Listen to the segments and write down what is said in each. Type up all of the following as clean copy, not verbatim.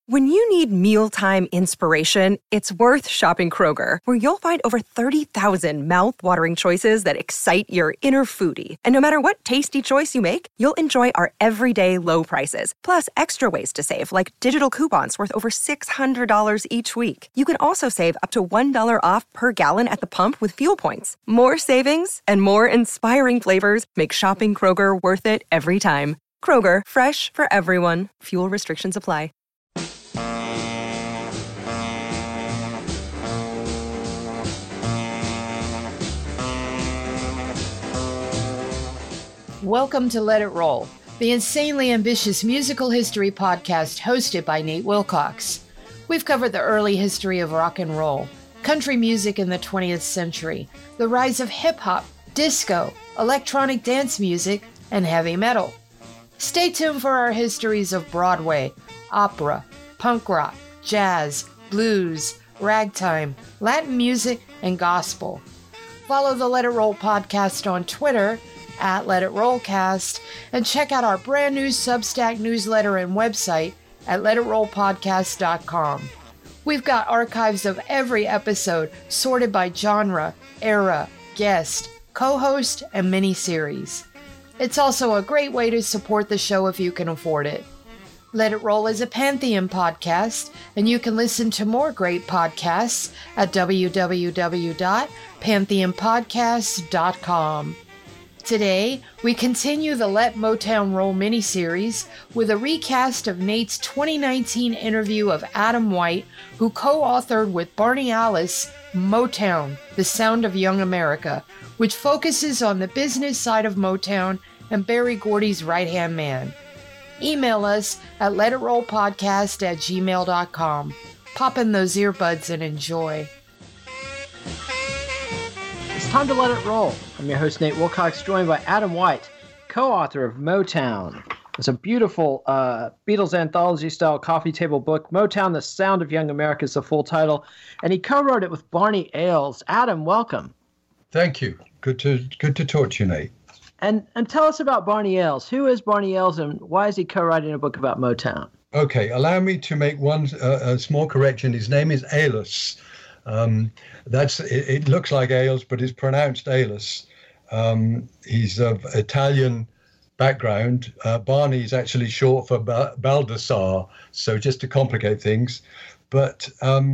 When you need mealtime inspiration, it's worth shopping Kroger, where you'll find over 30,000 mouth-watering choices that excite your inner foodie. And no matter what tasty choice you make, you'll enjoy our everyday low prices, plus extra ways to save, like digital coupons worth over $600 each week. You can also save up to $1 off per gallon at the pump with fuel points. More savings and more inspiring flavors make shopping Kroger worth it every time. Kroger, fresh for everyone. Fuel restrictions apply. Welcome to Let It Roll, the insanely ambitious musical history podcast hosted by Nate Wilcox. We've covered the early history of rock and roll, country music in the 20th century, the rise of hip-hop, disco, electronic dance music, and heavy metal. Stay tuned for our histories of Broadway, opera, punk rock, jazz, blues, ragtime, Latin music, and gospel. Follow the Let It Roll podcast on Twitter at Let It Rollcast, and check out our brand new Substack newsletter and website at letitrollpodcast.com. We've got archives of every episode sorted by genre, era, guest, co-host, and mini-series. It's also a great way to support the show if you can afford it. Let It Roll is a Pantheon podcast, and you can listen to more great podcasts at www.pantheonpodcasts.com. Today, we continue the Let Motown Roll miniseries with a recast of Nate's 2019 interview of Adam White, who co-authored with Barney Alice Motown, The Sound of Young America, which focuses on the business side of Motown and Berry Gordy's right-hand man. Email us at letitrollpodcast@gmail.com. Pop in those earbuds and enjoy. It's time to let it roll. I'm your host, Nate Wilcox, joined by Adam White, co-author of Motown. It's a beautiful Beatles anthology-style coffee table book. Motown, The Sound of Young America is the full title, and he co-wrote it with Barney Ailes. Adam, welcome. Thank you. Good to talk to you, Nate. And tell us about Barney Ailes. Who is Barney Ailes, and why is he co-writing a book about Motown? Okay, allow me to make one small correction. His name is Ailes. It looks like Ailes, but it's pronounced Ailes. He's of Italian background. Barney is actually short for Baldassar, so just to complicate things. But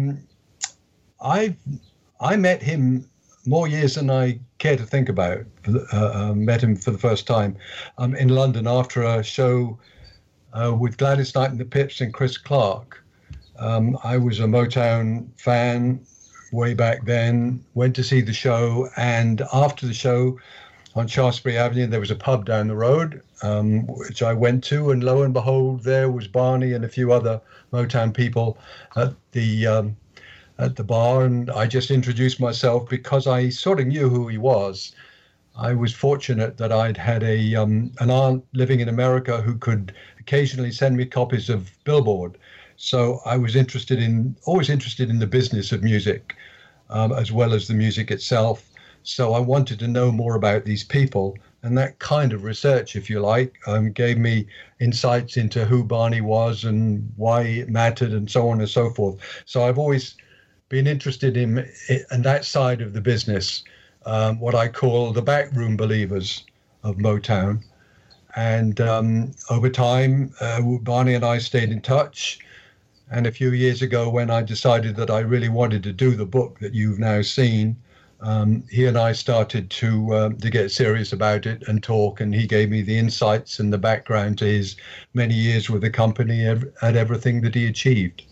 I met him more years than I care to think about. Met him for the first time in London after a show with Gladys Knight and the Pips and Chris Clark. I was a Motown fan way back then, went to see the show, and after the show on Shaftesbury Avenue, there was a pub down the road, which I went to, and lo and behold, there was Barney and a few other Motown people at the bar, and I just introduced myself because I sort of knew who he was. I was fortunate that I'd had an aunt living in America who could occasionally send me copies of Billboard. So I was always interested in the business of music, as well as the music itself. So I wanted to know more about these people, and that kind of research, if you like, gave me insights into who Barney was and why it mattered and so on and so forth. So I've always been interested in that side of the business, what I call the backroom believers of Motown. And over time, Barney and I stayed in touch. And a few years ago, when I decided that I really wanted to do the book that you've now seen, he and I started to get serious about it and talk. And he gave me the insights and the background to his many years with the company and everything that he achieved.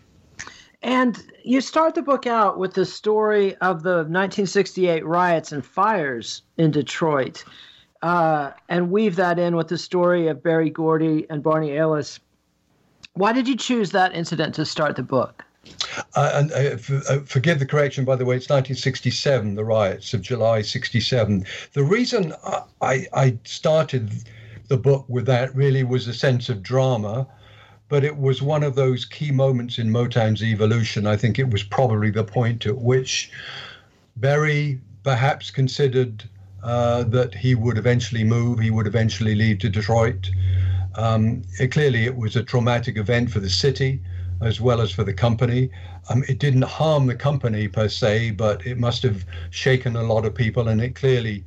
And you start the book out with the story of the 1968 riots and fires in Detroit, and weave that in with the story of Berry Gordy and Barney Ailes. Why did you choose that incident to start the book? Forgive the correction, by the way, it's 1967, the riots of July 67. The reason I started the book with that really was a sense of drama, but it was one of those key moments in Motown's evolution. I think it was probably the point at which Berry perhaps considered that he would eventually move, he would eventually leave to Detroit. Clearly, it was a traumatic event for the city. as well as for the company. It didn't harm the company per se, but it must have shaken a lot of people, and it clearly,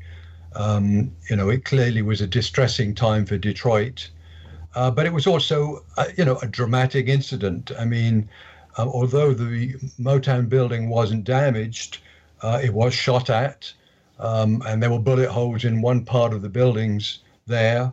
it clearly was a distressing time for Detroit. But it was also, a dramatic incident. I mean, although the Motown building wasn't damaged, it was shot at, and there were bullet holes in one part of the buildings there.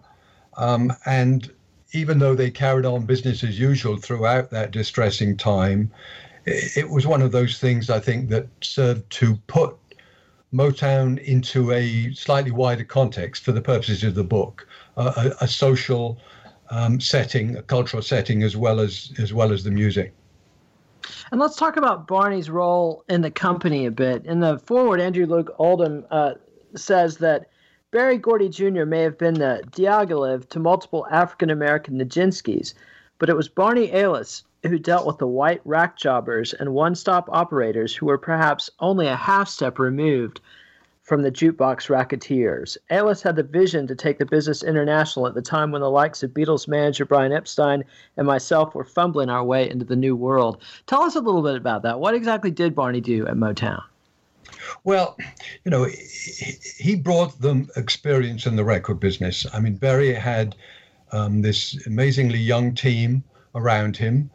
And even though they carried on business as usual throughout that distressing time, it was one of those things, I think, that served to put Motown into a slightly wider context for the purposes of the book, a social setting, a cultural setting, as well as the music. And let's talk about Barney's role in the company a bit. In the foreword, Andrew Luke Oldham says that Berry Gordy Jr. may have been the Diaghilev to multiple African-American Nijinskis, but it was Barney Aliss who dealt with the white rack jobbers and one-stop operators who were perhaps only a half step removed from the jukebox racketeers. Aliss had the vision to take the business international at the time when the likes of Beatles manager Brian Epstein and myself were fumbling our way into the new world. Tell us a little bit about that. What exactly did Barney do at Motown? Well, he brought them experience in the record business. I mean, Berry had this amazingly young team around him.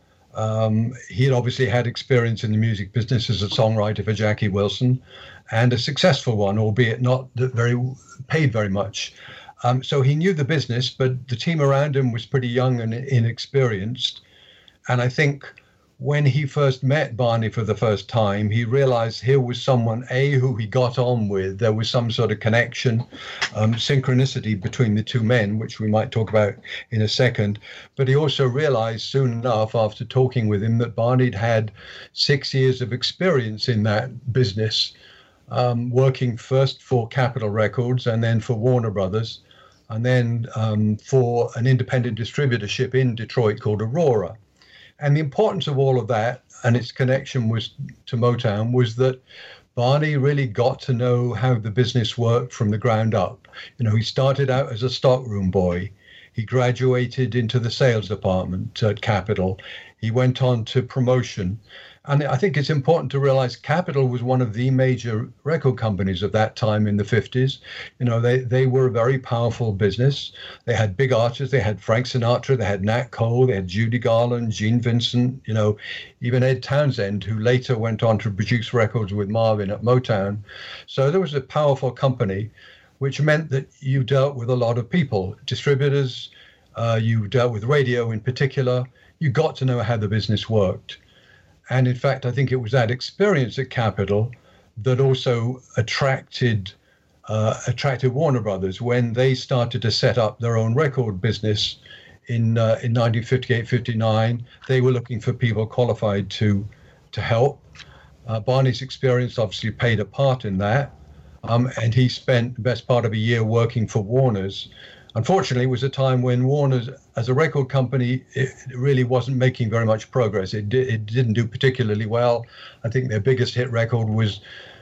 He had obviously had experience in the music business as a songwriter for Jackie Wilson, and a successful one, albeit not paid very much. So he knew the business, but the team around him was pretty young and inexperienced. And I think when he first met Barney for the first time, he realized here was someone, who he got on with. There was some sort of connection, synchronicity between the two men, which we might talk about in a second. But he also realized soon enough, after talking with him, that Barney'd had 6 years of experience in that business, working first for Capitol Records and then for Warner Brothers, and then for an independent distributorship in Detroit called Aurora. And the importance of all of that and its connection to Motown was that Barney really got to know how the business worked from the ground up. He started out as a stockroom boy. He graduated into the sales department at Capitol. He went on to promotion. And I think it's important to realize Capitol was one of the major record companies of that time in the 50s. They were a very powerful business. They had big artists. They had Frank Sinatra. They had Nat Cole. They had Judy Garland, Gene Vincent, even Ed Townsend, who later went on to produce records with Marvin at Motown. So there was a powerful company, which meant that you dealt with a lot of people, distributors, you dealt with radio in particular. You got to know how the business worked. And in fact, I think it was that experience at Capitol that also attracted Warner Brothers when they started to set up their own record business in 1958-59. They were looking for people qualified to help. Barney's experience obviously played a part in that, and he spent the best part of a year working for Warner's. Unfortunately, it was a time when Warner's, as a record company, it really wasn't making very much progress. It didn't do particularly well. I think their biggest hit record was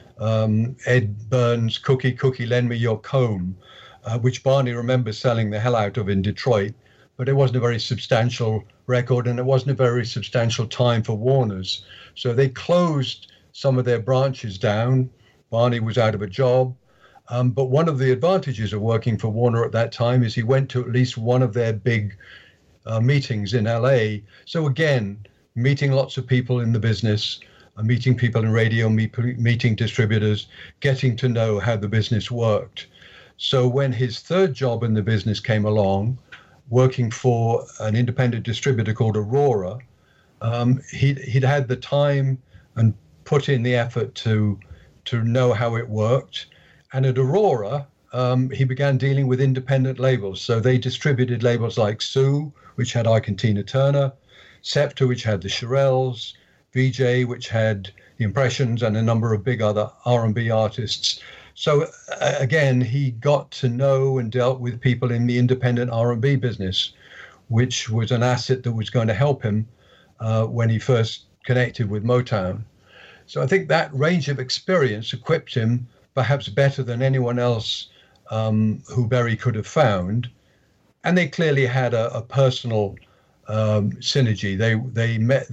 Ed Burns' Cookie, Lend Me Your Comb, which Barney remembers selling the hell out of in Detroit. But it wasn't a very substantial record, and it wasn't a very substantial time for Warner's. So they closed some of their branches down. Barney was out of a job. But one of the advantages of working for Warner at that time is he went to at least one of their big meetings in LA. So again, meeting lots of people in the business, meeting people in radio, meeting distributors, getting to know how the business worked. So when his third job in the business came along, working for an independent distributor called Aurora, he'd had the time and put in the effort to know how it worked. And at Aurora, he began dealing with independent labels. So they distributed labels like Sue, which had Ike and Tina Turner, Scepter, which had the Shirelles, VJ, which had the Impressions, and a number of big other R&B artists. So again, he got to know and dealt with people in the independent R&B business, which was an asset that was going to help him when he first connected with Motown. So I think that range of experience equipped him perhaps better than anyone else who Berry could have found. And they clearly had a personal synergy. They met.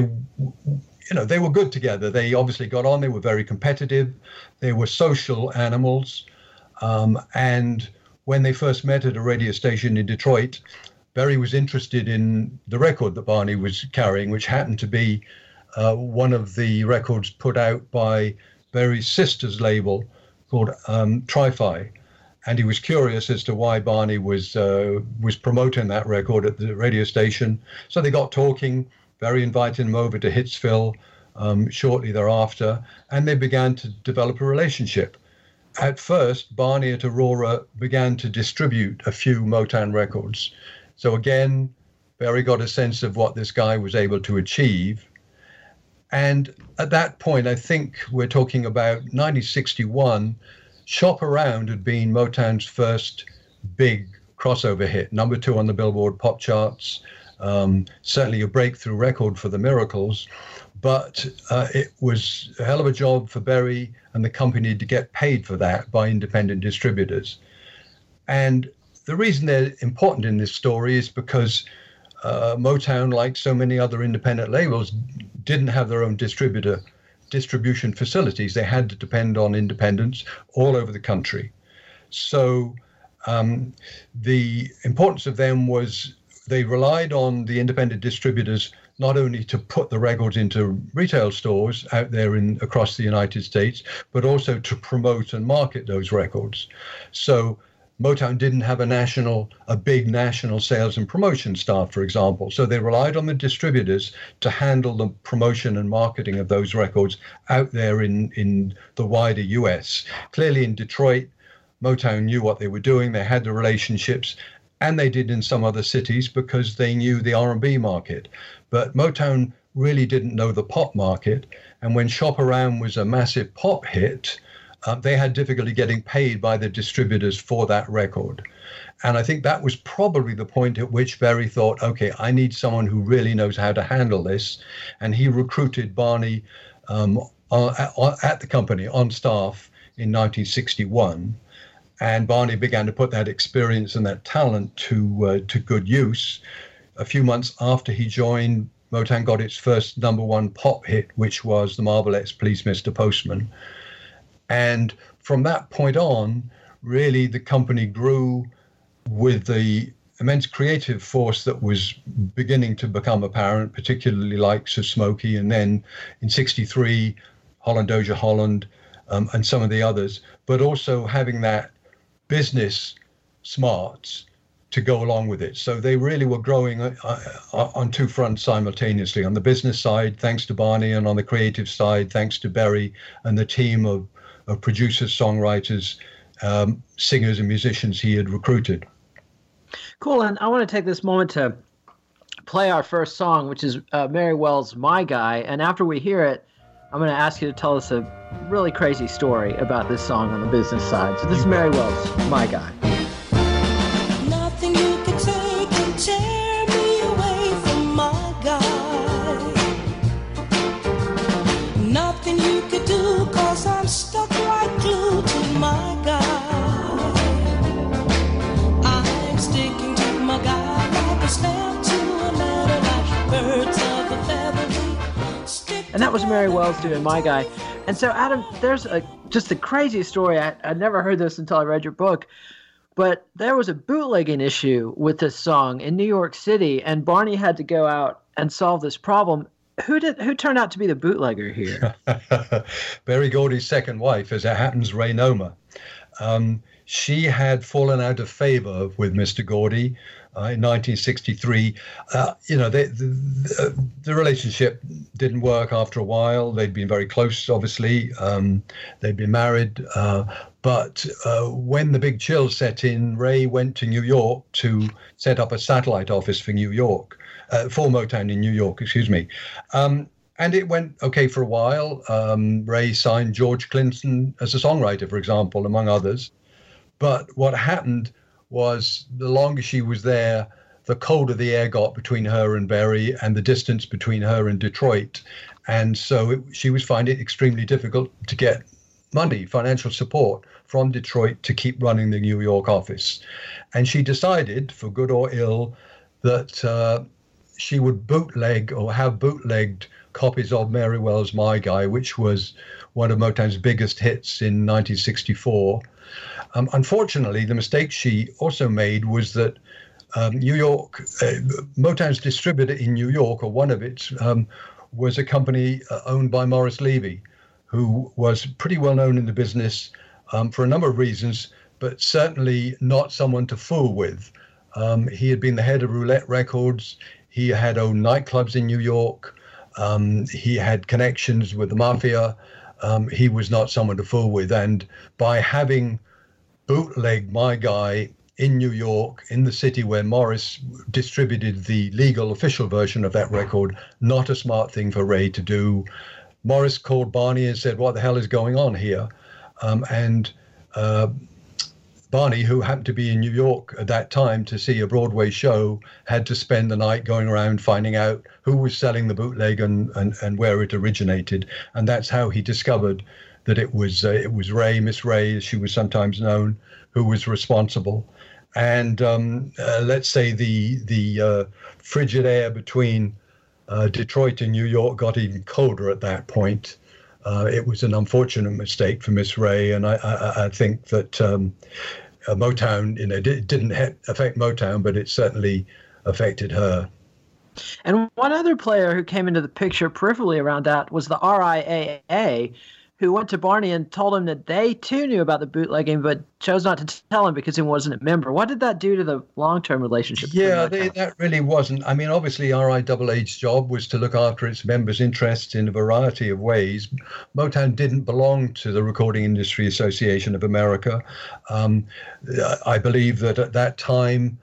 They were good together. They obviously got on. They were very competitive. They were social animals. And when they first met at a radio station in Detroit, Berry was interested in the record that Barney was carrying, which happened to be one of the records put out by Berry's sister's label called Tri-Fi. And he was curious as to why Barney was promoting that record at the radio station. So they got talking. Berry invited him over to Hitsville shortly thereafter, and they began to develop a relationship. At first, Barney at Aurora began to distribute a few Motown records. So again, Berry got a sense of what this guy was able to achieve. And at that point, I think we're talking about 1961, Shop Around had been Motown's first big crossover hit, number 2 on the Billboard pop charts, certainly a breakthrough record for the Miracles. But it was a hell of a job for Berry and the company to get paid for that by independent distributors. And the reason they're important in this story is because Motown, like so many other independent labels, didn't have their own distribution facilities. They had to depend on independents all over the country. So the importance of them was they relied on the independent distributors not only to put the records into retail stores out there across the United States, but also to promote and market those records. So Motown didn't have a big national sales and promotion staff, for example. So they relied on the distributors to handle the promotion and marketing of those records out there in the wider US. Clearly in Detroit, Motown knew what they were doing. They had the relationships, and they did in some other cities because they knew the R&B market. But Motown really didn't know the pop market. And when Shop Around was a massive pop hit, they had difficulty getting paid by the distributors for that record. And I think that was probably the point at which Berry thought, okay, I need someone who really knows how to handle this. And he recruited Barney at the company on staff in 1961. And Barney began to put that experience and that talent to good use. A few months after he joined, Motown got its first number 1 pop hit, which was the Marvelettes' Please Mr. Postman. And from that point on, really the company grew with the immense creative force that was beginning to become apparent, particularly likes of Smokey, and then in 63, Holland Dozier Holland, and some of the others, but also having that business smarts to go along with it. So they really were growing on 2 fronts simultaneously. On the business side, thanks to Barney, and on the creative side, thanks to Berry and the team of producers, songwriters, singers, and musicians he had recruited. Cool. And I want to take this moment to play our first song, which is Mary Wells' My Guy. And after we hear it, I'm going to ask you to tell us a really crazy story about this song on the business side. So this is Mary Wells' My Guy. Nothing you can take can tear me away from my guy. Nothing you could do, 'cause I'm stuck right glued to my guy. I'm sticking to my guy like a stamp to a letter, like birds of a feather stick. And that was Mary Wells doing My Guy. And so, Adam, there's just the craziest story. I never heard this until I read your book. But there was a bootlegging issue with this song in New York City, and Barney had to go out and solve this problem. Who turned out to be the bootlegger here? Berry Gordy's second wife, as it happens, Ray Noma. She had fallen out of favor with Mr. Gordy in 1963. The relationship didn't work after a while. They'd been very close, obviously. They'd been married. But when the big chill set in, Ray went to New York to set up a satellite office for for Motown in New York, excuse me. And it went okay for a while. Ray signed George Clinton as a songwriter, for example, among others. But what happened was the longer she was there, the colder the air got between her and Berry and the distance between her and Detroit. And so she was finding it extremely difficult to get money, financial support from Detroit to keep running the New York office. And she decided, for good or ill, that she would bootleg or have bootlegged copies of Mary Wells' My Guy, which was one of Motown's biggest hits in 1964. Unfortunately, the mistake she also made was that New York, Motown's distributor in New York, or one of its, was a company owned by Morris Levy, who was pretty well known in the business for a number of reasons, but certainly not someone to fool with. He had been the head of Roulette Records. He had owned nightclubs in New York. He had connections with the mafia. He was not someone to fool with. And by having bootlegged My Guy in New York, in the city where Morris distributed the legal official version of that record, not a smart thing for Ray to do. Morris called Barney and said, "What the hell is going on here?" Barney, who happened to be in New York at that time to see a Broadway show, had to spend the night going around finding out who was selling the bootleg and where it originated. And that's how he discovered that it was Ray, Miss Ray, as she was sometimes known, who was responsible. And let's say the frigid air between Detroit and New York got even colder at that point. It was an unfortunate mistake for Miss Ray, and I think that Motown, it didn't affect Motown, but it certainly affected her. And one other player who came into the picture peripherally around that was the RIAA, who went to Barney and told him that they too knew about the bootlegging, but chose not to tell him because he wasn't a member. What did that do to the long-term relationship? Yeah, that really wasn't. I mean, obviously, RIAA's job was to look after its members' interests in a variety of ways. Motown didn't belong to the Recording Industry Association of America. I believe that at that time,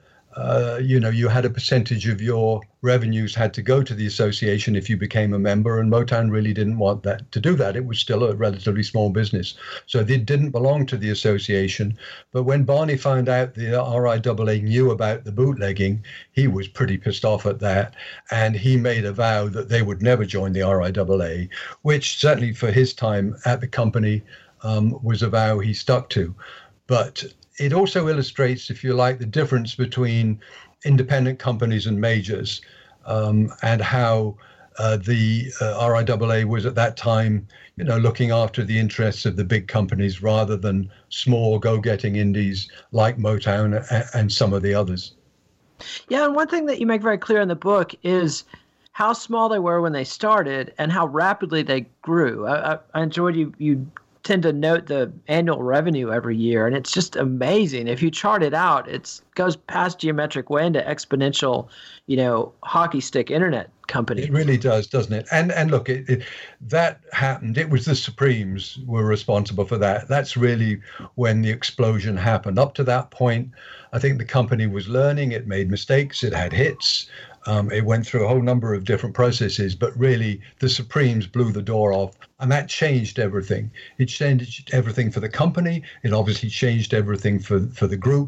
you had a percentage of your revenues had to go to the association if you became a member, and Motown really didn't want that to do that. It was still a relatively small business, so it didn't belong to the association. But when Barney found out the RIAA knew about the bootlegging, he was pretty pissed off at that, and he made a vow that they would never join the RIAA, which certainly for his time at the company was a vow he stuck to. But it also illustrates, if you like, the difference between independent companies and majors, and how the RIAA was at that time, looking after the interests of the big companies rather than small go-getting indies like Motown and some of the others. Yeah, and one thing that you make very clear in the book is how small they were when they started and how rapidly they grew. I enjoyed you tend to note the annual revenue every year, and it's just amazing. If you chart it out, it goes past geometric way into exponential, hockey stick internet company. It really does, doesn't it? And look, that happened. It was the Supremes were responsible for that. That's really when the explosion happened. Up to that point, I think the company was learning. It made mistakes. It had hits. It went through a whole number of different processes, but really the Supremes blew the door off, and that changed everything. It changed everything for the company. It obviously changed everything for the group.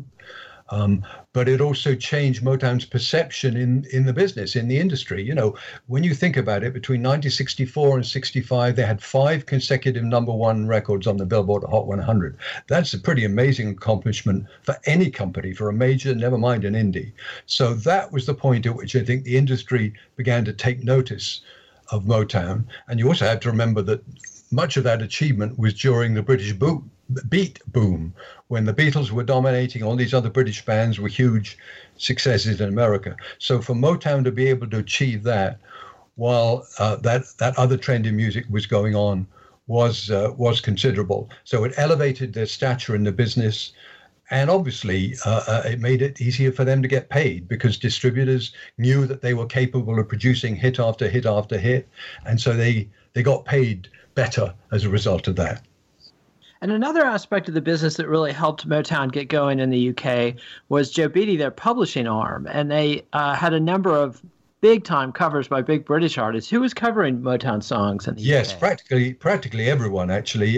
But it also changed Motown's perception in the business, in the industry. When you think about it, between 1964 and 65, they had 5 consecutive #1 records on the Billboard Hot 100. That's a pretty amazing accomplishment for any company, for a major, never mind an indie. So that was the point at which I think the industry began to take notice of Motown. And you also have to remember that much of that achievement was during the British beat boom, when the Beatles were dominating. All these other British bands were huge successes in America. So for Motown to be able to achieve that while that other trend in music was going on was considerable. So it elevated their stature in the business. And obviously, it made it easier for them to get paid because distributors knew that they were capable of producing hit after hit after hit. And so they got paid better as a result of that. And another aspect of the business that really helped Motown get going in the UK was Joe Beatty, their publishing arm. And they had a number of big-time covers by big British artists. Who was covering Motown songs in the UK? Yes, practically everyone, actually.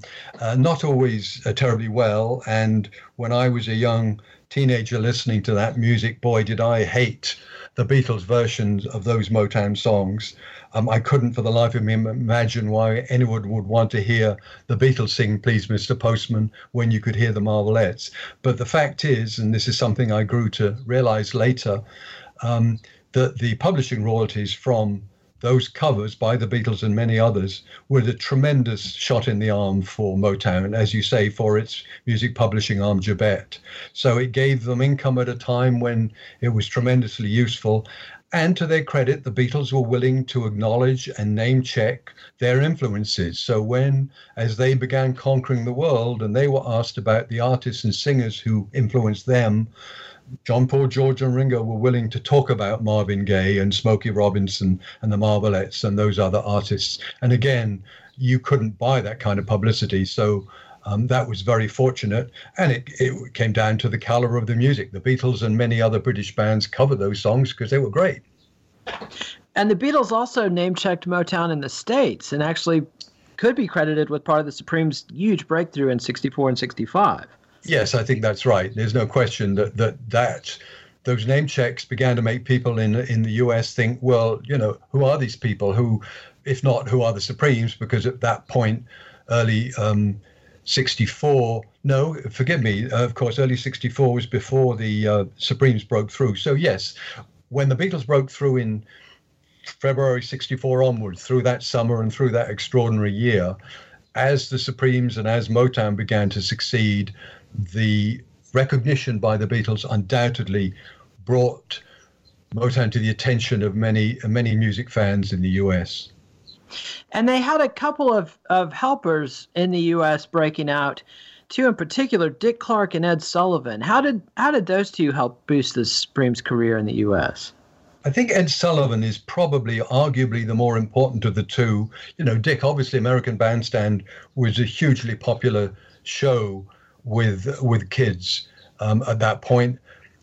Not always terribly well. And when I was a young teenager listening to that music, boy, did I hate the Beatles' versions of those Motown songs. I couldn't for the life of me imagine why anyone would want to hear the Beatles sing Please Mr. Postman when you could hear the Marvelettes. But the fact is, and this is something I grew to realize later, that the publishing royalties from those covers by the Beatles and many others were a tremendous shot in the arm for Motown, as you say, for its music publishing arm, Jabet. So it gave them income at a time when it was tremendously useful. And to their credit, the Beatles were willing to acknowledge and name check their influences. So when, as they began conquering the world and they were asked about the artists and singers who influenced them, John, Paul, George and Ringo were willing to talk about Marvin Gaye and Smokey Robinson and the Marvelettes and those other artists. And again, you couldn't buy that kind of publicity. So that was very fortunate. And it came down to the caliber of the music. The Beatles and many other British bands covered those songs because they were great. And the Beatles also name-checked Motown in the States and actually could be credited with part of the Supremes' huge breakthrough in 64 and 65. Yes, I think that's right. There's no question that those name checks began to make people in the US think, well, who are these people? Who, if not, who are the Supremes? Because at that point, early 64, no, forgive me, of course, early 64 was before the Supremes broke through. So yes, when the Beatles broke through in February 64 onwards, through that summer and through that extraordinary year, as the Supremes and as Motown began to succeed, the recognition by the Beatles undoubtedly brought Motown to the attention of many music fans in the US. And they had a couple of helpers in the US breaking out, two in particular, Dick Clark and Ed Sullivan. How did those two help boost the Supremes' career in the US? I think Ed Sullivan is probably arguably the more important of the two. Dick, obviously American Bandstand was a hugely popular show with kids at that point.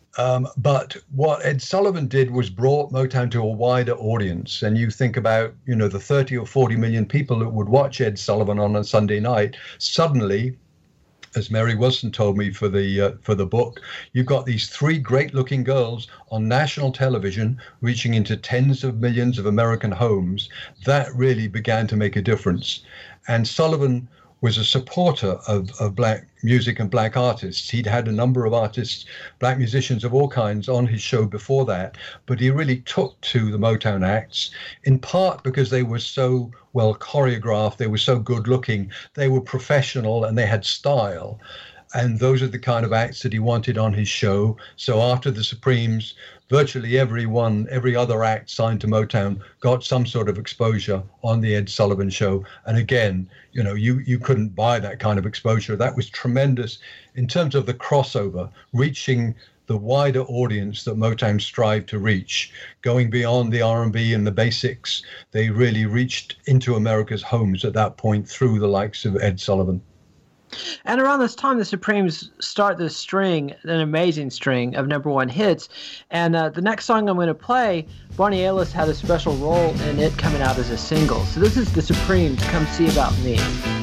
But what Ed Sullivan did was brought Motown to a wider audience. And you think about, the 30 or 40 million people that would watch Ed Sullivan on a Sunday night. Suddenly, as Mary Wilson told me for the book, you've got these three great-looking girls on national television reaching into tens of millions of American homes. That really began to make a difference. And Sullivan was a supporter of black music and black artists. He'd had a number of artists, black musicians of all kinds, on his show before that, but he really took to the Motown acts, in part because they were so well choreographed, they were so good looking, they were professional and they had style. And those are the kind of acts that he wanted on his show. So after the Supremes, virtually every other act signed to Motown got some sort of exposure on the Ed Sullivan Show. And again, you couldn't buy that kind of exposure. That was tremendous in terms of the crossover, reaching the wider audience that Motown strived to reach, going beyond the R&B and the basics. They really reached into America's homes at that point through the likes of Ed Sullivan. And around this time, the Supremes start this string, an amazing string of number one hits. And the next song I'm going to play, Barney Alis had a special role in it coming out as a single. So this is the Supremes, Come See About Me.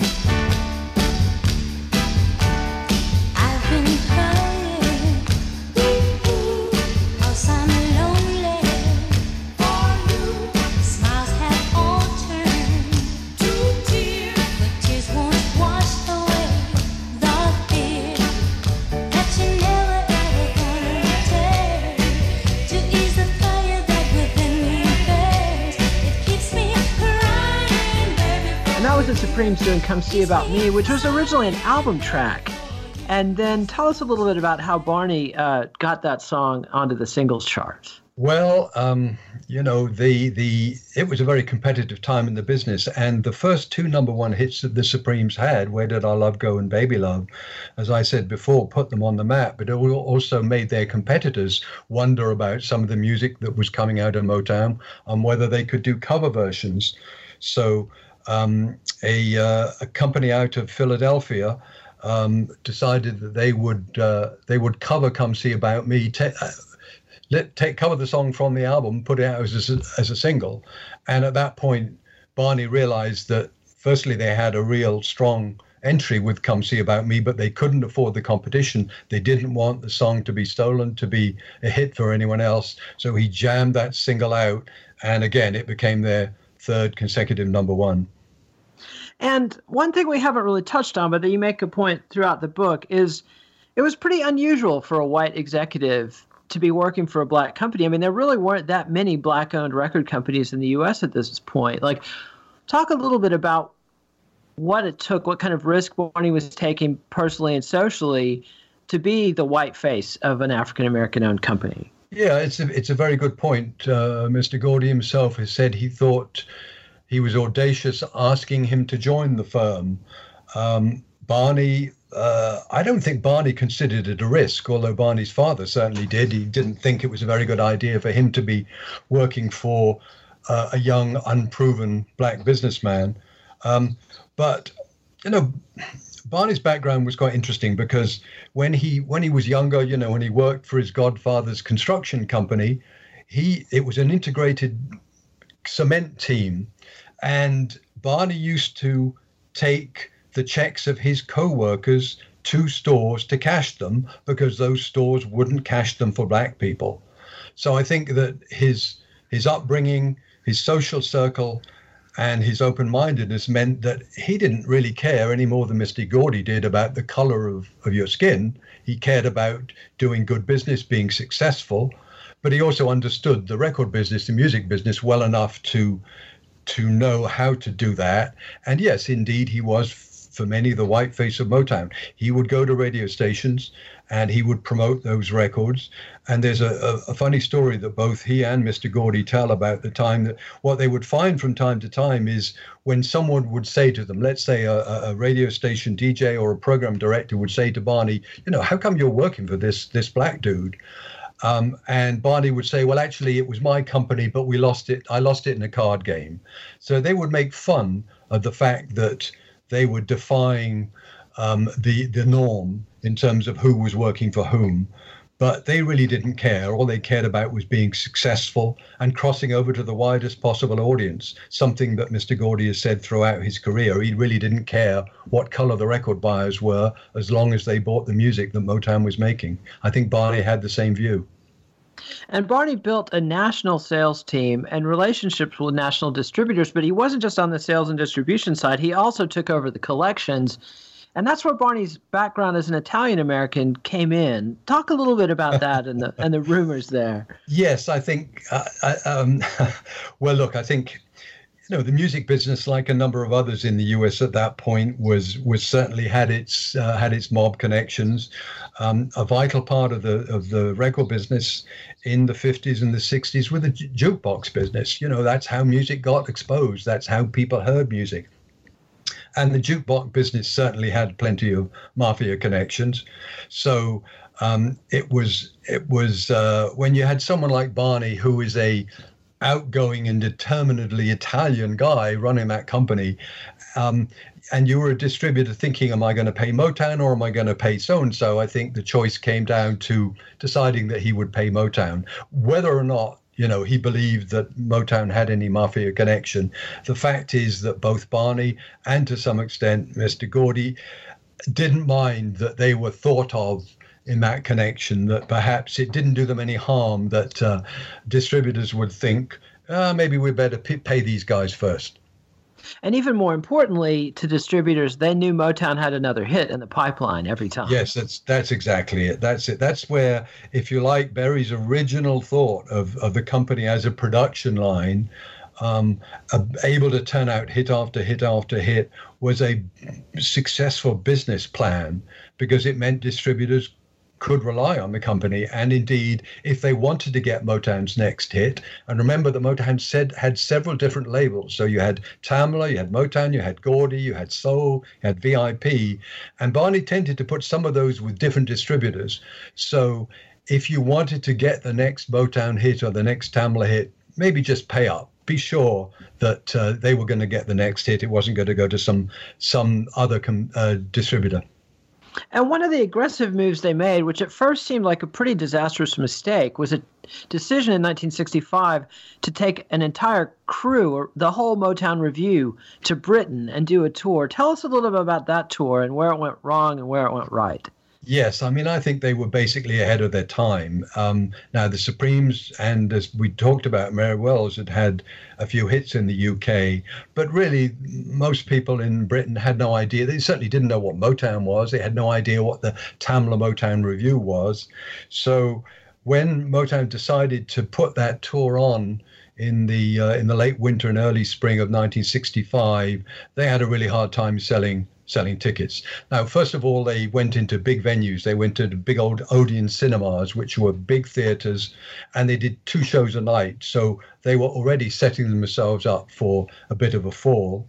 I've been crying, cause I'm lonely for you. Smiles have all turned to tears, but tears won't wash away the fear that you never ever gonna take to ease the fire that within me burns. It keeps me crying, baby. And that was the Supremes doing Come See About Me, which was originally an album track. And then tell us a little bit about how Barney got that song onto the singles charts. Well, it was a very competitive time in the business, and the first two number one hits that the Supremes had, Where Did Our Love Go and Baby Love, as I said before, put them on the map, but it also made their competitors wonder about some of the music that was coming out of Motown and whether they could do cover versions. So a company out of Philadelphia decided that they would cover Come See About Me, cover the song from the album, put it out as a single. And at that point, Barney realized that firstly, they had a real strong entry with Come See About Me, but they couldn't afford the competition. They didn't want the song to be stolen, to be a hit for anyone else. So he jammed that single out. And again, it became their third consecutive number one. And one thing we haven't really touched on, but that you make a point throughout the book, is it was pretty unusual for a white executive to be working for a black company. I mean, there really weren't that many black-owned record companies in the U.S. at this point. Like, talk a little bit about what it took, what kind of risk Barney was taking personally and socially to be the white face of an African-American owned company. Yeah, it's a very good point. Mr. Gordy himself has said he thought he was audacious asking him to join the firm. Barney, I don't think Barney considered it a risk, although Barney's father certainly did. He didn't think it was a very good idea for him to be working for a young, unproven black businessman. But, you know, Barney's background was quite interesting because when he was younger, you know, when he worked for his godfather's construction company, it was an integrated cement team, and Barney used to take the checks of his co-workers to stores to cash them because those stores wouldn't cash them for black people. So I think that his upbringing, his social circle, and his open-mindedness meant that he didn't really care any more than Mr. Gordy did about the color of your skin. He cared about doing good business, being successful, but he also understood the record business, the music business well enough to know how to do that. And yes, indeed, he was, for many, the white face of Motown. He would go to radio stations and he would promote those records. And there's a funny story that both he and Mr. Gordy tell about the time that what they would find from time to time is when someone would say to them, let's say a radio station DJ or a program director would say to Barney, you know, how come you're working for this black dude? And Barney would say, well, actually, it was my company, but we lost it. I lost it in a card game. So they would make fun of the fact that they were defying the norm in terms of who was working for whom. But they really didn't care. All they cared about was being successful and crossing over to the widest possible audience, something that Mr. Gordy has said throughout his career. He really didn't care what color the record buyers were as long as they bought the music that Motown was making. I think Barney had the same view. And Barney built a national sales team and relationships with national distributors, but he wasn't just on the sales and distribution side. He also took over the collections. And that's where Barney's background as an Italian-American came in. Talk a little bit about that and the rumors there. Yes, I think, well, look, I think, you know, the music business, like a number of others in the U.S. at that point, was certainly had its mob connections. A vital part of the record business in the 50s and the 60s were the jukebox business. You know, that's how music got exposed. That's how people heard music. And the jukebox business certainly had plenty of mafia connections. So it was when you had someone like Barney, who is a outgoing and determinedly Italian guy running that company, and you were a distributor thinking, am I going to pay Motown or am I going to pay so-and-so? I think the choice came down to deciding that he would pay Motown. Whether or not, you know, he believed that Motown had any mafia connection, the fact is that both Barney and to some extent Mr. Gordy didn't mind that they were thought of in that connection, that perhaps it didn't do them any harm that distributors would think, maybe we better pay these guys first. And even more importantly, to distributors, they knew Motown had another hit in the pipeline every time. Yes, that's exactly it. That's it. That's where, if you like, Berry's original thought of the company as a production line, able to turn out hit after hit after hit, was a successful business plan because it meant distributors could rely on the company. And indeed, if they wanted to get Motown's next hit, and remember that Motown had several different labels. So you had Tamla, you had Motown, you had Gordy, you had Soul, you had VIP, and Barney tended to put some of those with different distributors. So if you wanted to get the next Motown hit or the next Tamla hit, maybe just pay up. Be sure that they were going to get the next hit. It wasn't going to go to some other distributor. And one of the aggressive moves they made, which at first seemed like a pretty disastrous mistake, was a decision in 1965 to take an entire crew, or the whole Motown Revue, to Britain and do a tour. Tell us a little bit about that tour and where it went wrong and where it went right. Yes, I mean, I think they were basically ahead of their time. Now, the Supremes, and as we talked about, Mary Wells had a few hits in the UK, but really most people in Britain had no idea. They certainly didn't know what Motown was. They had no idea what the Tamla Motown Revue was. So when Motown decided to put that tour on in the late winter and early spring of 1965, they had a really hard time selling tickets. Now, first of all, they went into big venues. They went to the big old Odeon cinemas, which were big theaters, and they did 2 shows a night. So they were already setting themselves up for a bit of a fall.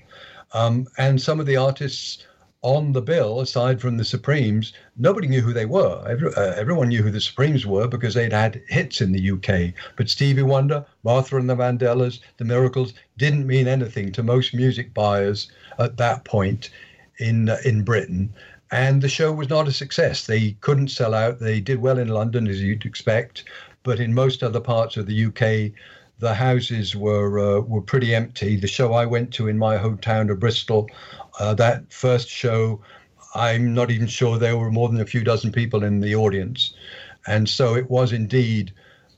And some of the artists on the bill, aside from the Supremes, nobody knew who they were. Everyone knew who the Supremes were because they'd had hits in the UK. But Stevie Wonder, Martha and the Vandellas, the Miracles didn't mean anything to most music buyers at that point in Britain. And the show was not a success. They couldn't sell out. They did well in London, as you'd expect, but in most other parts of the UK, the houses were pretty empty. The show I went to in my hometown of Bristol, that first show, I'm not even sure there were more than a few dozen people in the audience. And so it was indeed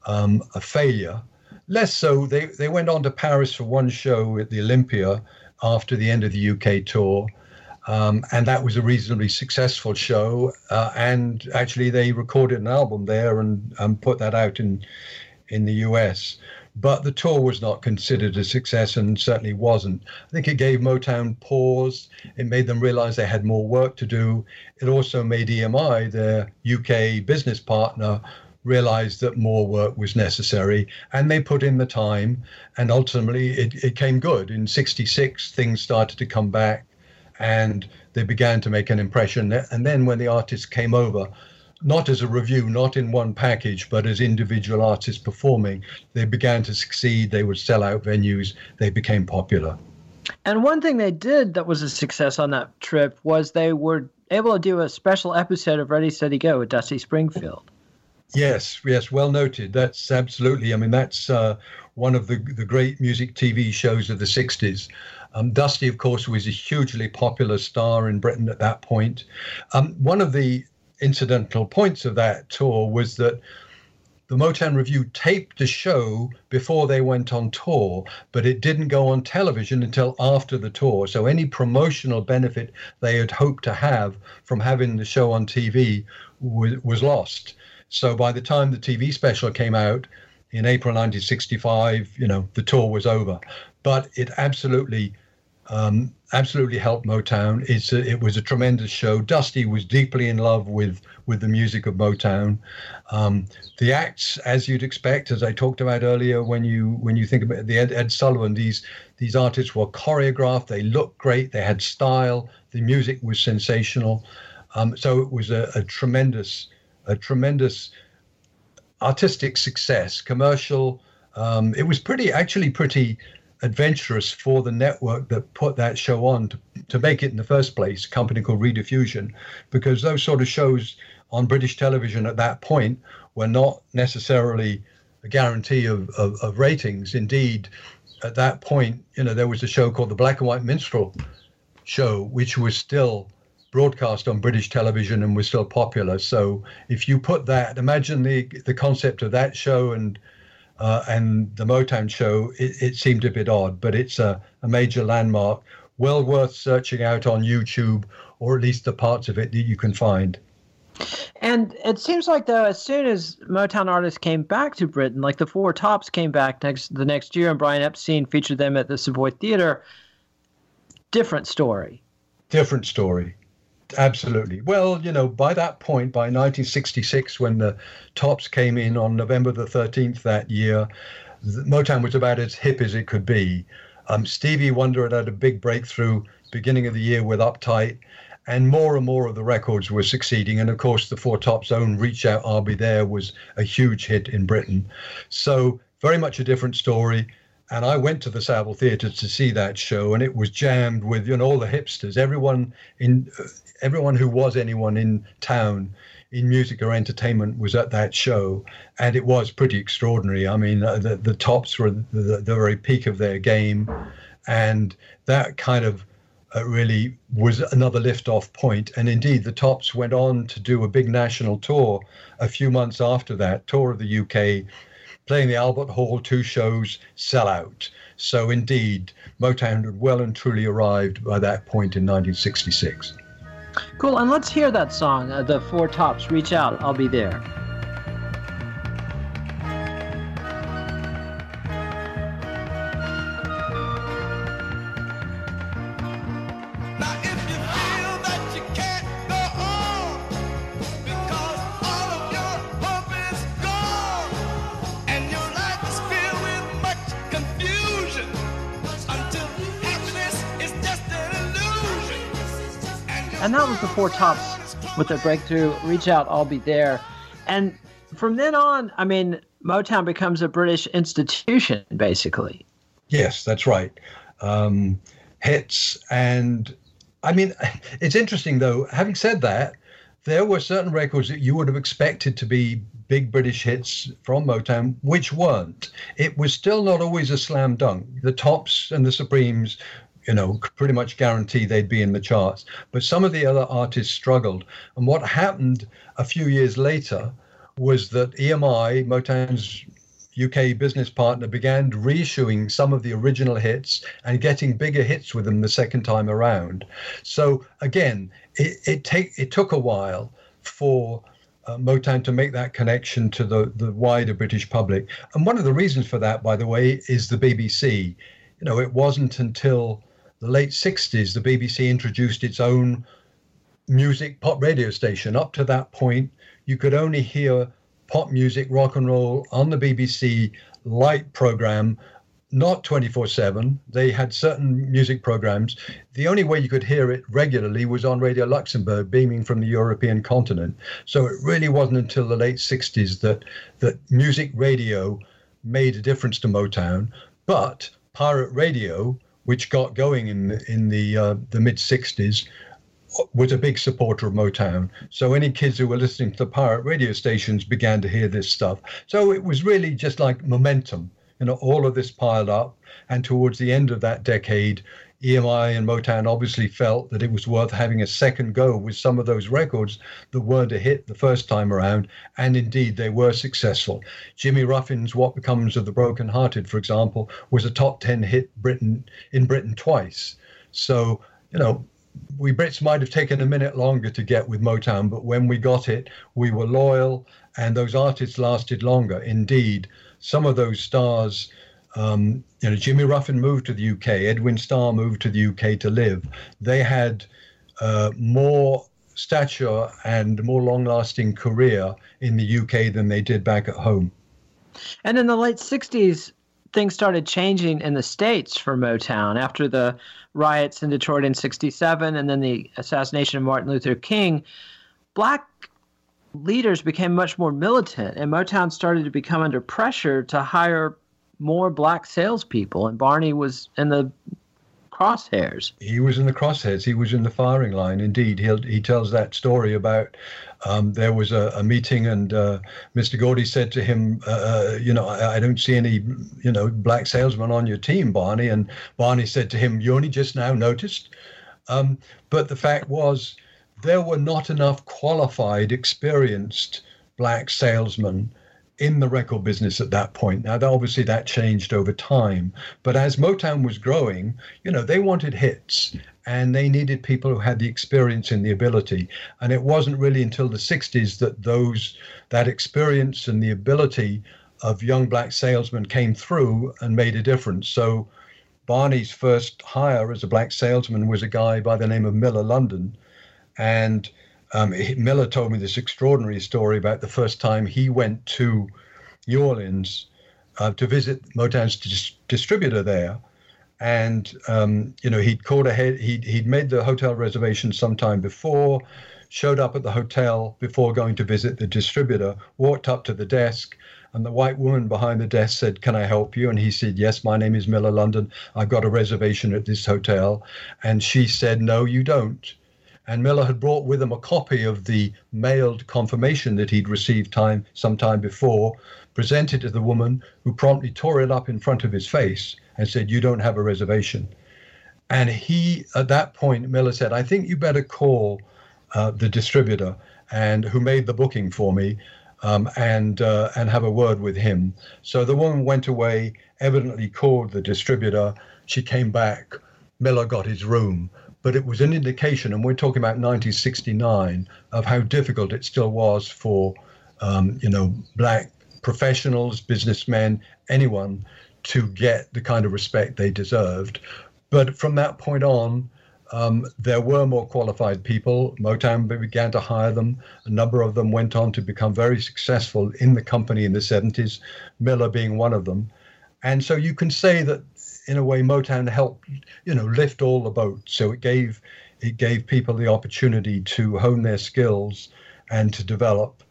a failure. Less so, they went on to Paris for one show at the Olympia after the end of the UK tour. And that was a reasonably successful show. And actually, they recorded an album there and put that out in the US. But the tour was not considered a success and certainly wasn't. I think it gave Motown pause. It made them realize they had more work to do. It also made EMI, their UK business partner, realize that more work was necessary. And they put in the time. And ultimately, it came good. In '66, things started to come back and they began to make an impression. And then when the artists came over, not as a review, not in one package, but as individual artists performing, they began to succeed. They would sell out venues. They became popular. And one thing they did that was a success on that trip was they were able to do a special episode of Ready, Steady, Go with Dusty Springfield. Yes, well noted. That's absolutely, I mean, that's one of the great music TV shows of the 60s. Dusty, of course, was a hugely popular star in Britain at that point. One of the incidental points of that tour was that the Motown Revue taped the show before they went on tour, but it didn't go on television until after the tour. So any promotional benefit they had hoped to have from having the show on TV was lost. So by the time the TV special came out in April 1965, the tour was over. But it absolutely helped Motown. It was a tremendous show. Dusty was deeply in love with the music of Motown. The acts, as you'd expect, as I talked about earlier, when you think about the Ed Sullivan, these artists were choreographed. They looked great. They had style. The music was sensational. So it was a tremendous artistic success, commercial. It was pretty adventurous for the network that put that show on to make it in the first place, a company called Rediffusion, because those sort of shows on British television at that point were not necessarily a guarantee of ratings. Indeed, at that point, there was a show called the Black and White Minstrel Show, which was still broadcast on British television and was still popular. So if you put that, imagine the concept of that show and the Motown show, it seemed a bit odd, but it's a major landmark, well worth searching out on YouTube, or at least the parts of it that you can find. And it seems like, though, as soon as Motown artists came back to Britain, like the Four Tops came back the next year, and Brian Epstein featured them at the Savoy Theatre, different story. Different story. Absolutely. Well, by that point, by 1966, when the Tops came in on November the 13th that year, Motown was about as hip as it could be. Stevie Wonder had a big breakthrough beginning of the year with Uptight, and more of the records were succeeding. And of course, the Four Tops' own Reach Out, I'll Be There was a huge hit in Britain. So very much a different story. And I went to the Savile Theatre to see that show, and it was jammed with all the hipsters, everyone who was anyone in town in music or entertainment was at that show, and it was pretty extraordinary. I mean, the Tops were the very peak of their game, and that kind of really was another lift-off point. And indeed, the Tops went on to do a big national tour a few months after that, tour of the UK, playing the Albert Hall, 2 shows, sell out. So indeed, Motown had well and truly arrived by that point in 1966. Cool, and let's hear that song, the Four Tops, Reach Out, I'll Be There. And that was the Four Tops with their breakthrough, Reach Out, I'll Be There. And from then on, I mean, Motown becomes a British institution, basically. Yes, that's right. Hits. And I mean, it's interesting, though, having said that, there were certain records that you would have expected to be big British hits from Motown, which weren't. It was still not always a slam dunk. The Tops and the Supremes, you know, pretty much guarantee they'd be in the charts. But some of the other artists struggled. And what happened a few years later was that EMI, Motown's UK business partner, began reissuing some of the original hits and getting bigger hits with them the second time around. So again, it took a while for Motown to make that connection to the wider British public. And one of the reasons for that, by the way, is the BBC. You know, it wasn't until the late 60s the BBC introduced its own music pop radio station. Up to that point, you could only hear pop music, rock and roll on the BBC Light program, not 24/7. They had certain music programs. The only way you could hear it regularly was on Radio Luxembourg, beaming from the European continent. So it really wasn't until the late 60s that music radio made a difference to Motown. But pirate radio, which got going in the mid 60s, was a big supporter of Motown. So any kids who were listening to the pirate radio stations began to hear this stuff. So it was really just like momentum. You know, all of this piled up. And towards the end of that decade, EMI and Motown obviously felt that it was worth having a second go with some of those records that weren't a hit the first time around. And indeed, they were successful. Jimmy Ruffin's What Becomes of the Broken Hearted, for example, was a top 10 hit in Britain twice. So, you know, we Brits might have taken a minute longer to get with Motown, but when we got it, we were loyal, and those artists lasted longer. Indeed, some of those stars, you know, Jimmy Ruffin moved to the UK, Edwin Starr moved to the UK to live. They had more stature and more long-lasting career in the UK than they did back at home. And in the late 60s, things started changing in the States for Motown after the riots in Detroit in 67 and then the assassination of Martin Luther King. Black leaders became much more militant, and Motown started to become under pressure to hire more black salespeople, and Barney was in the crosshairs. He was in the crosshairs. He was in the firing line. Indeed, he tells that story about there was a meeting, and Mr. Gordy said to him, you know, I don't see any, you know, black salesmen on your team, Barney. And Barney said to him, you only just now noticed? But the fact was, there were not enough qualified, experienced black salesmen in the record business at that point. Now, obviously that changed over time, but as Motown was growing, you know, they wanted hits and they needed people who had the experience and the ability. And it wasn't really until the 60s that that experience and the ability of young black salesmen came through and made a difference. So Barney's first hire as a black salesman was a guy by the name of Miller London. And Miller told me this extraordinary story about the first time he went to New Orleans to visit Motown's distributor there. And, you know, he'd called ahead, he'd made the hotel reservation sometime before, showed up at the hotel before going to visit the distributor, walked up to the desk, and the white woman behind the desk said, "Can I help you?" And he said, "Yes, my name is Miller London. I've got a reservation at this hotel." And she said, "No, you don't." And Miller had brought with him a copy of the mailed confirmation that he'd received some time before, presented to the woman, who promptly tore it up in front of his face and said, "You don't have a reservation." And he, at that point, Miller said, "I think you better call the distributor and who made the booking for me and have a word with him." So the woman went away, evidently called the distributor. She came back. Miller got his room. But it was an indication, and we're talking about 1969, of how difficult it still was for, you know, black professionals, businessmen, anyone to get the kind of respect they deserved. But from that point on, there were more qualified people. Motown began to hire them. A number of them went on to become very successful in the company in the 70s, Miller being one of them. And so you can say that, in a way, Motown helped, lift all the boats. So it gave people the opportunity to hone their skills and to develop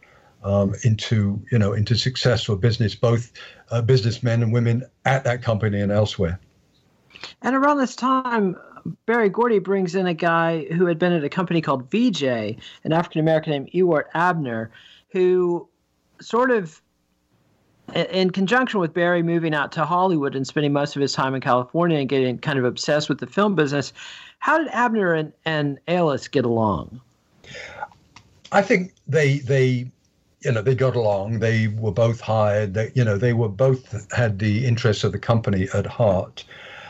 into successful business, both businessmen and women at that company and elsewhere. And around this time, Berry Gordy brings in a guy who had been at a company called VJ, an African-American named Ewart Abner, who sort of, in conjunction with Berry moving out to Hollywood and spending most of his time in California and getting kind of obsessed with the film business, how did Abner and Ailes get along? I think they got along. They were both hired. They were both had the interests of the company at heart.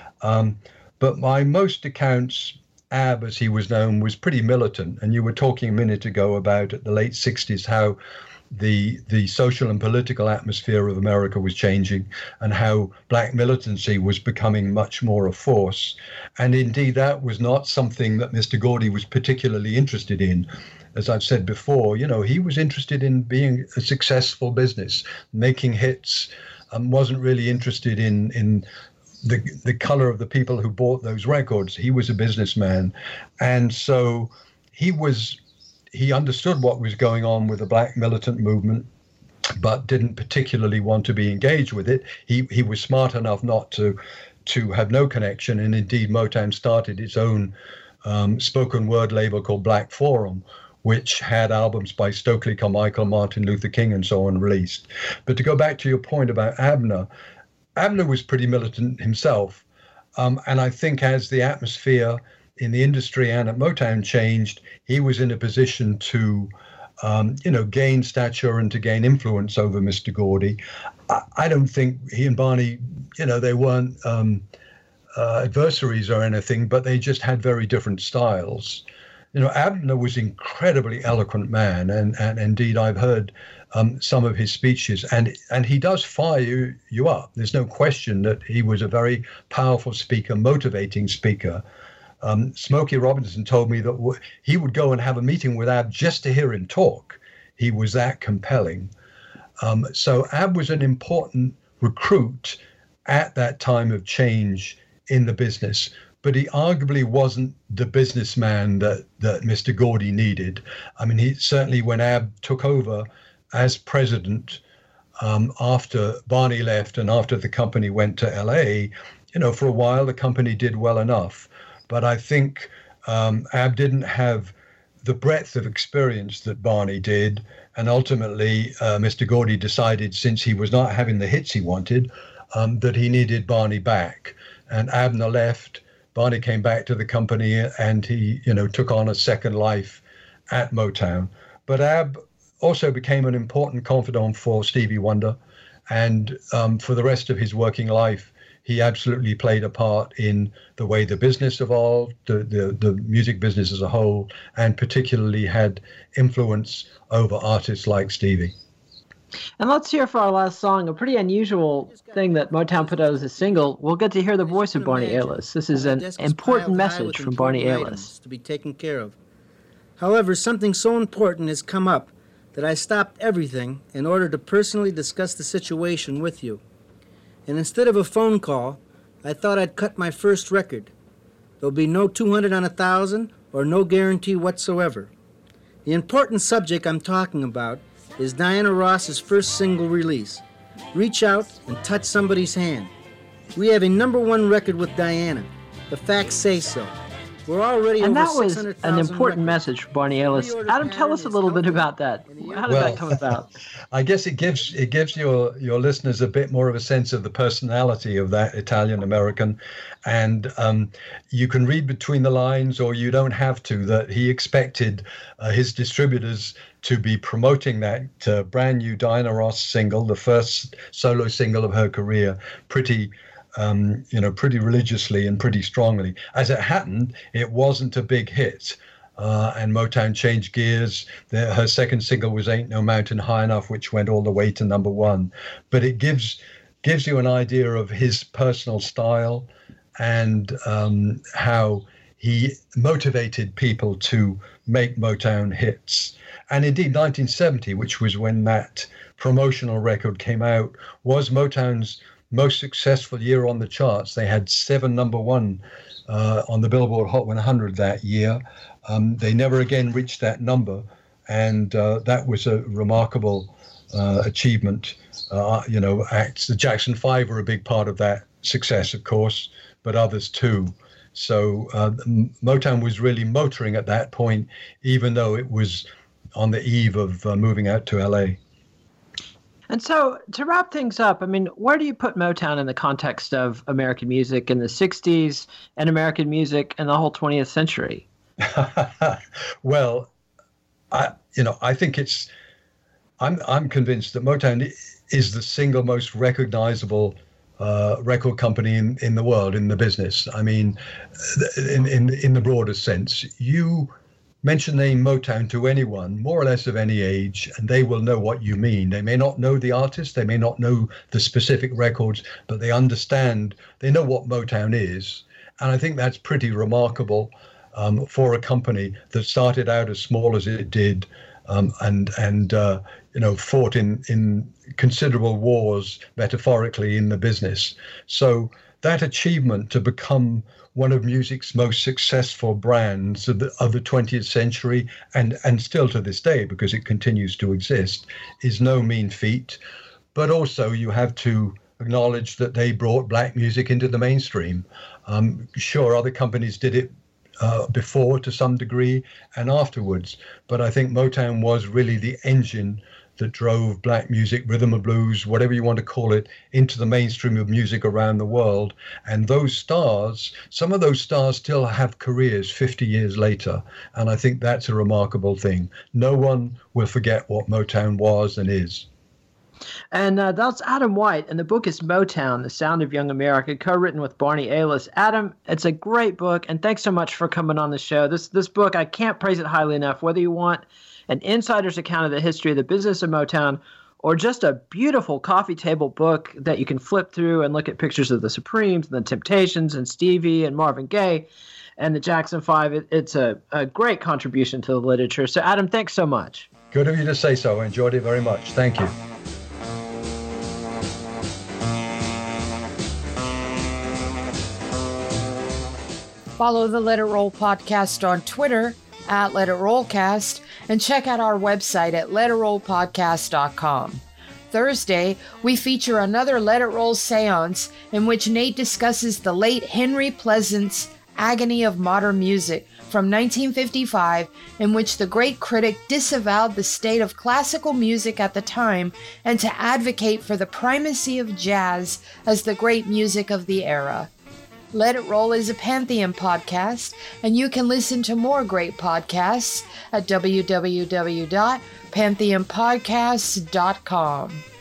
But by most accounts, Ab, as he was known, was pretty militant. And you were talking a minute ago about at the late 60s how the social and political atmosphere of America was changing and how black militancy was becoming much more a force. And indeed, that was not something that Mr. Gordy was particularly interested in. As I've said before, he was interested in being a successful business, making hits, wasn't really interested in the color of the people who bought those records. He was a businessman. And so he understood what was going on with the black militant movement, but didn't particularly want to be engaged with it. He was smart enough not to have no connection. And indeed, Motown started its own spoken word label called Black Forum, which had albums by Stokely Carmichael, Martin Luther King, and so on released. But to go back to your point about Abner was pretty militant himself. And I think as the atmosphere in the industry and at Motown changed, he was in a position to, gain stature and to gain influence over Mr. Gordy. I don't think he and Barney, they weren't adversaries or anything, but they just had very different styles. Abner was an incredibly eloquent man, and indeed I've heard some of his speeches, and he does fire you up. There's no question that he was a very powerful speaker, motivating speaker. Smokey Robinson told me that he would go and have a meeting with Ab just to hear him talk. He was that compelling. So Ab was an important recruit at that time of change in the business, but he arguably wasn't the businessman that Mr. Gordy needed. I mean, he certainly, when Ab took over as president, after Barney left and after the company went to LA, for a while the company did well enough. But I think Ab didn't have the breadth of experience that Barney did. And ultimately, Mr. Gordy decided, since he was not having the hits he wanted, that he needed Barney back. And Abner left. Barney came back to the company, and he, took on a second life at Motown. But Ab also became an important confidant for Stevie Wonder. And for the rest of his working life, he absolutely played a part in the way the business evolved, the music business as a whole, and particularly had influence over artists like Stevie. And let's hear for our last song a pretty unusual thing that Motown put out as a single. We'll get to hear the voice of Barney Ailes. This is an important message from Barney Ailes. To be taken care of. However, something so important has come up that I stopped everything in order to personally discuss the situation with you. And instead of a phone call, I thought I'd cut my first record. There'll be no 200 on 1,000 or no guarantee whatsoever. The important subject I'm talking about is Diana Ross's first single release. Reach out and touch somebody's hand. We have a #1 record with Diana. The facts say so. We're already and over that was 600,000 an important records. message for Barney Ailes. Adam, tell us a little bit about that. How did that come about? I guess it gives your listeners a bit more of a sense of the personality of that Italian American, and you can read between the lines, or you don't have to, that he expected his distributors to be promoting that brand new Diana Ross single, the first solo single of her career, pretty religiously and pretty strongly. As it happened, it wasn't a big hit. And Motown changed gears. Her second single was Ain't No Mountain High Enough, which went all the way to #1. But it gives you an idea of his personal style and how he motivated people to make Motown hits. And indeed, 1970, which was when that promotional record came out, was Motown's most successful year on the charts. They had 7 number one on the Billboard Hot 100 that year. They never again reached that number, and that was a remarkable achievement. Acts. The Jackson 5 were a big part of that success, of course, but others too. So Motown was really motoring at that point, even though it was on the eve of moving out to LA. And so to wrap things up, I mean, where do you put Motown in the context of American music in the 60s and American music in the whole 20th century? Well, I think I'm convinced that Motown is the single most recognizable record company in the world, in the business. I mean, in the broadest sense, you mention the name Motown to anyone, more or less of any age, and they will know what you mean. They may not know the artist, they may not know the specific records, but they understand, they know what Motown is. And I think that's pretty remarkable for a company that started out as small as it did, and fought in considerable wars, metaphorically, in the business. So that achievement to become one of music's most successful brands of the 20th century, and still to this day, because it continues to exist, is no mean feat. But also you have to acknowledge that they brought black music into the mainstream. Sure, other companies did it before to some degree and afterwards, but I think Motown was really the engine that drove black music, rhythm and blues, whatever you want to call it, into the mainstream of music around the world. And those stars, some of those stars still have careers 50 years later. And I think that's a remarkable thing. No one will forget what Motown was and is. And that's Adam White, and the book is Motown, The Sound of Young America, co-written with Barney Ailes. Adam, it's a great book, and thanks so much for coming on the show. This book, I can't praise it highly enough. Whether you want an insider's account of the history of the business of Motown, or just a beautiful coffee table book that you can flip through and look at pictures of the Supremes and the Temptations and Stevie and Marvin Gaye and the Jackson 5, it's a great contribution to the literature. So, Adam, thanks so much. Good of you to say so. I enjoyed it very much. Thank you. Follow the Let It Roll podcast on Twitter at Let It Rollcast, and check out our website at letitrollpodcast.com. Thursday, we feature another Let It Roll seance in which Nate discusses the late Henry Pleasant's Agony of Modern Music from 1955, in which the great critic disavowed the state of classical music at the time and to advocate for the primacy of jazz as the great music of the era. Let It Roll is a Pantheon podcast, and you can listen to more great podcasts at www.pantheonpodcasts.com.